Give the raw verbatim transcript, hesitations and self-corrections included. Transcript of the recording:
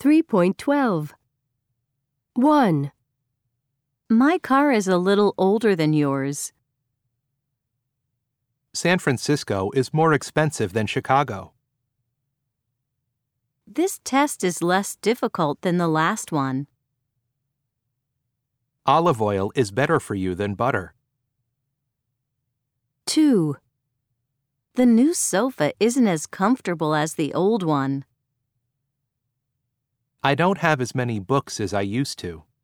three point twelve. one. My car is a little older than yours. San Francisco is more expensive than Chicago. This test is less difficult than the last one. Olive oil is better for you than butter. two. The new sofa isn't as comfortable as the old one. I don't have as many books as I used to.